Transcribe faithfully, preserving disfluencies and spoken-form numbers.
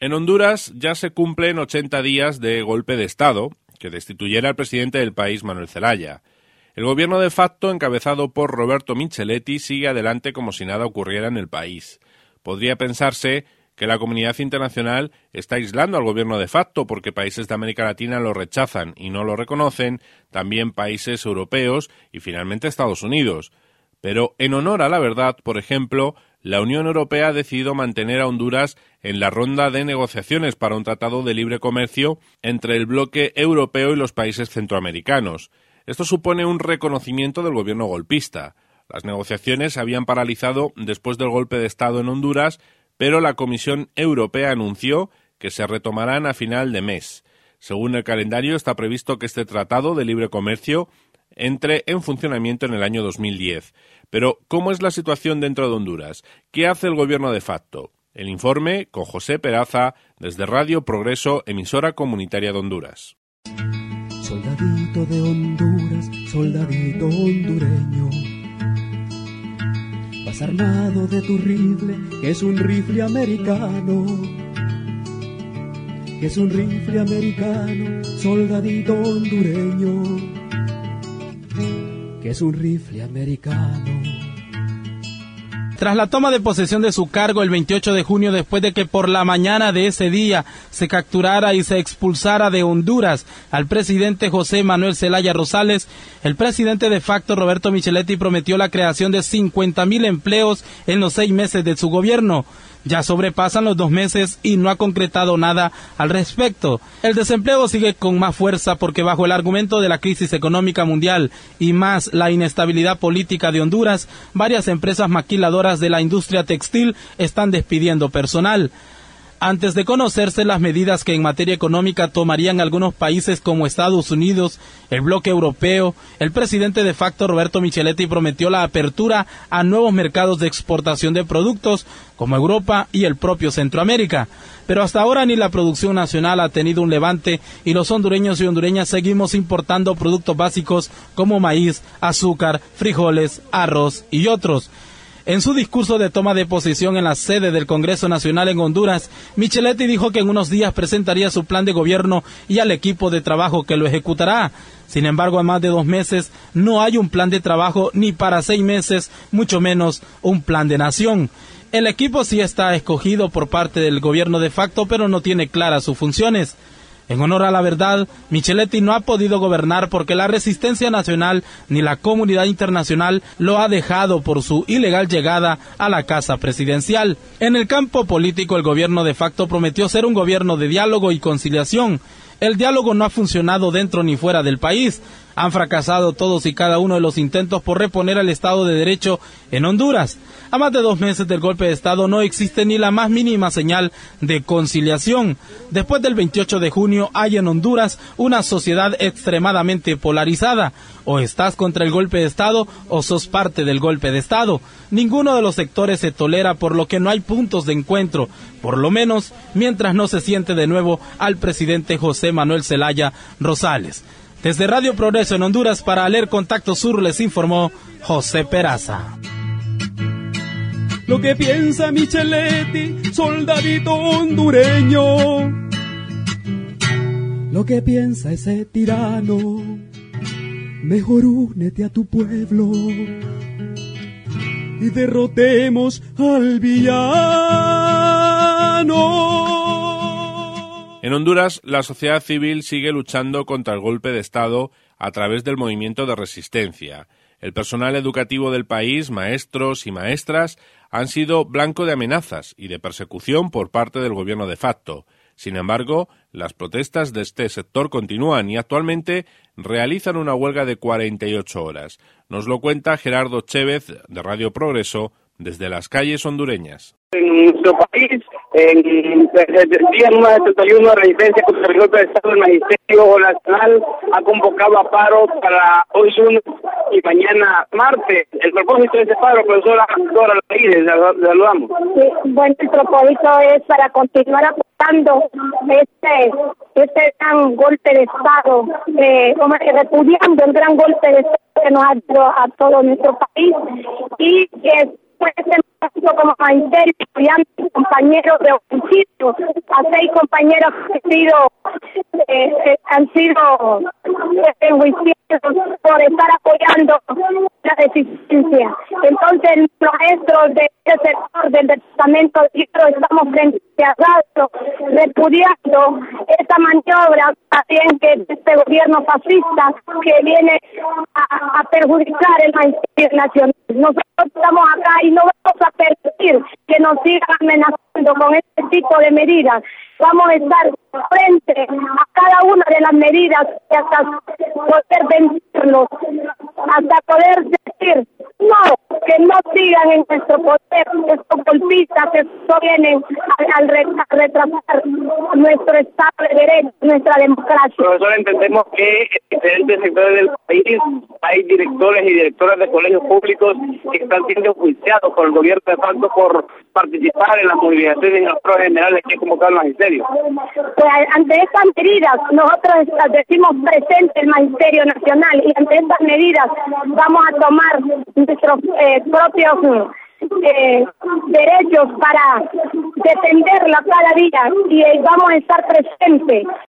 En Honduras ya se cumplen ochenta días de golpe de Estado que destituyera al presidente del país, Manuel Zelaya. El gobierno de facto, encabezado por Roberto Micheletti, sigue adelante como si nada ocurriera en el país. Podría pensarse que la comunidad internacional está aislando al gobierno de facto porque países de América Latina lo rechazan y no lo reconocen, también países europeos y finalmente Estados Unidos. Pero en honor a la verdad, por ejemplo, la Unión Europea ha decidido mantener a Honduras en la ronda de negociaciones para un tratado de libre comercio entre el bloque europeo y los países centroamericanos. Esto supone un reconocimiento del gobierno golpista. Las negociaciones se habían paralizado después del golpe de Estado en Honduras, pero la Comisión Europea anunció que se retomarán a final de mes. Según el calendario, está previsto que este tratado de libre comercio entre en funcionamiento en el año dos mil diez. Pero, ¿cómo es la situación dentro de Honduras? ¿Qué hace el gobierno de facto? El informe con José Peraza desde Radio Progreso, emisora comunitaria de Honduras. Soldadito de Honduras, soldadito hondureño, vas armado de tu rifle, que es un rifle americano, que es un rifle americano, soldadito hondureño, que es un rifle americano. Tras la toma de posesión de su cargo el veintiocho de junio, después de que por la mañana de ese día se capturara y se expulsara de Honduras al presidente José Manuel Zelaya Rosales, el presidente de facto Roberto Micheletti prometió la creación de cincuenta mil empleos en los seis meses de su gobierno. Ya sobrepasan los dos meses y no ha concretado nada al respecto. El desempleo sigue con más fuerza porque bajo el argumento de la crisis económica mundial y más la inestabilidad política de Honduras, varias empresas maquiladoras de la industria textil están despidiendo personal. Antes de conocerse las medidas que en materia económica tomarían algunos países como Estados Unidos, el bloque europeo, el presidente de facto Roberto Micheletti prometió la apertura a nuevos mercados de exportación de productos como Europa y el propio Centroamérica. Pero hasta ahora ni la producción nacional ha tenido un levante y los hondureños y hondureñas seguimos importando productos básicos como maíz, azúcar, frijoles, arroz y otros. En su discurso de toma de posesión en la sede del Congreso Nacional en Honduras, Micheletti dijo que en unos días presentaría su plan de gobierno y al equipo de trabajo que lo ejecutará. Sin embargo, a más de dos meses no hay un plan de trabajo ni para seis meses, mucho menos un plan de nación. El equipo sí está escogido por parte del gobierno de facto, pero no tiene claras sus funciones. En honor a la verdad, Micheletti no ha podido gobernar porque la resistencia nacional ni la comunidad internacional lo ha dejado por su ilegal llegada a la casa presidencial. En el campo político, el gobierno de facto prometió ser un gobierno de diálogo y conciliación. El diálogo no ha funcionado dentro ni fuera del país. Han fracasado todos y cada uno de los intentos por reponer el Estado de Derecho en Honduras. A más de dos meses del golpe de Estado no existe ni la más mínima señal de conciliación. Después del veintiocho de junio hay en Honduras una sociedad extremadamente polarizada. O estás contra el golpe de Estado o sos parte del golpe de Estado. Ninguno de los sectores se tolera, por lo que no hay puntos de encuentro, por lo menos mientras no se siente de nuevo al presidente José Manuel Zelaya Rosales. Desde Radio Progreso en Honduras para Leer Contacto Sur les informó José Peraza. Lo que piensa Micheletti, soldadito hondureño, lo que piensa ese tirano, mejor únete a tu pueblo y derrotemos al villano. En Honduras, la sociedad civil sigue luchando contra el golpe de Estado a través del movimiento de resistencia. El personal educativo del país, maestros y maestras, han sido blanco de amenazas y de persecución por parte del gobierno de facto. Sin embargo, las protestas de este sector continúan y actualmente realizan una huelga de cuarenta y ocho horas. Nos lo cuenta Gerardo Chévez, de Radio Progreso, desde las calles hondureñas. En nuestro país, en el día número setenta y uno de resistencia contra el golpe de Estado, el Magisterio Nacional ha convocado a paro para hoy lunes y mañana martes. El propósito de este paro, profesora Dora Laínez, le saludamos. Sí, bueno, el propósito es para continuar apoyando este este gran golpe de Estado, eh, como que repudiando el gran golpe de Estado que nos ha dado a todo nuestro país y que pues como magisterio, estudiantes, compañeros de oficio, a seis compañeros que han sido, eh, eh, han sido enjuiciados por estar apoyando la deficiencia. Entonces, los maestros de este sector del departamento de Hierro estamos frente a Gasto, repudiando esta maniobra también que este gobierno fascista que viene a, a perjudicar el magisterio nacional. Nosotros estamos acá y no vamos a permitir que nos sigan amenazando con este tipo de medidas. Vamos a estar frente a cada una de las medidas y hasta poder vencerlos, hasta poder decir no, que no sigan en nuestro poder estos golpistas que solo vienen al retrasar nuestro Estado de Derecho, nuestra democracia. Profesor, entendemos que en diferentes sectores del país hay directores y directoras de colegios públicos que están siendo juiciados por el gobierno de facto por participar en las movilizaciones y en los procesos generales que ha convocado el magisterio. Pues ante estas medidas, nosotros decimos presente el Magisterio Nacional y ante estas medidas vamos a tomar nuestros eh, propios eh, derechos para defenderla cada día y eh, vamos a estar presentes